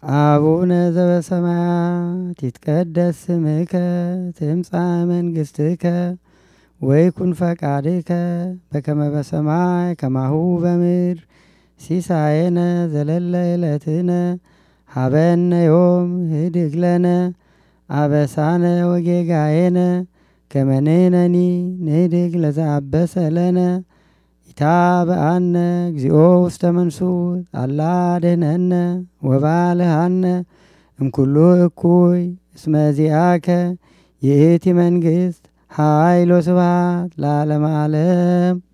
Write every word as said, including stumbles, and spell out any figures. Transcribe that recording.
አቡነ ዘበሰማያት ይትቀደስ ስምከ ትምጻእ መንግሥትከ ወይኩን ፈቃድከ በከመ በሰማይ ከማሁ በምድር ሲሳየነ ዘለለ ዕለትነ ሀበነ ዮም ህድግ ለነ አበሳነ ወጌጋየነ ከመ ንሕነኒ ንህድግ ለዘአበሰ ለነ ኢታብአነ እግዚኦ ውስተ መንሱት አላ አድኅነነ ወባልሐነ እምኩሉ እኩይ እስመ ዚአከ ይእቲ መንግሥት ኃይል ወስብሐት ለዓለመ ዓለም።